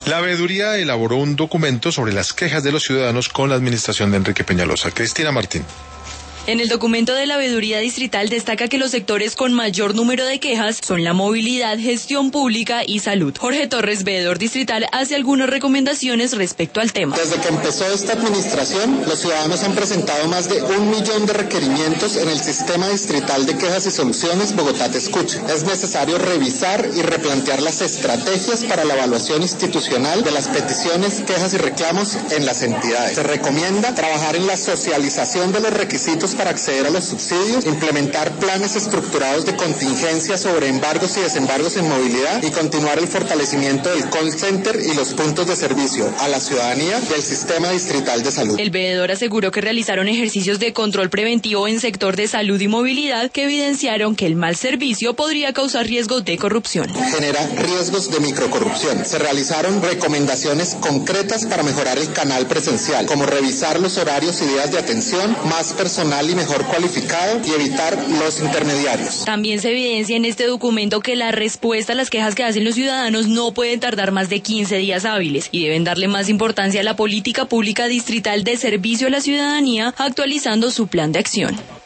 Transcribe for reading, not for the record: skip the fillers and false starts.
La veeduría elaboró un documento sobre las quejas de los ciudadanos con la administración de Enrique Peñalosa. Cristina Martín. En el documento de la veeduría distrital destaca que los sectores con mayor número de quejas son la movilidad, gestión pública y salud. Jorge Torres, veedor distrital, hace algunas recomendaciones respecto al tema. Desde que empezó esta administración, los ciudadanos han presentado más de 1 millón de requerimientos en el sistema distrital de quejas y soluciones Bogotá Te Escucha. Es necesario revisar y replantear las estrategias para la evaluación institucional de las peticiones, quejas y reclamos en las entidades. Se recomienda trabajar en la socialización de los requisitos para acceder a los subsidios, implementar planes estructurados de contingencia sobre embargos y desembargos en movilidad y continuar el fortalecimiento del call center y los puntos de servicio a la ciudadanía del sistema distrital de salud. El veedor aseguró que realizaron ejercicios de control preventivo en sector de salud y movilidad que evidenciaron que el mal servicio podría causar riesgos de corrupción. Genera riesgos de microcorrupción. Se realizaron recomendaciones concretas para mejorar el canal presencial, como revisar los horarios y días de atención, más personal y mejor cualificado y evitar los intermediarios. También se evidencia en este documento que la respuesta a las quejas que hacen los ciudadanos no pueden tardar más de 15 días hábiles y deben darle más importancia a la política pública distrital de servicio a la ciudadanía, actualizando su plan de acción.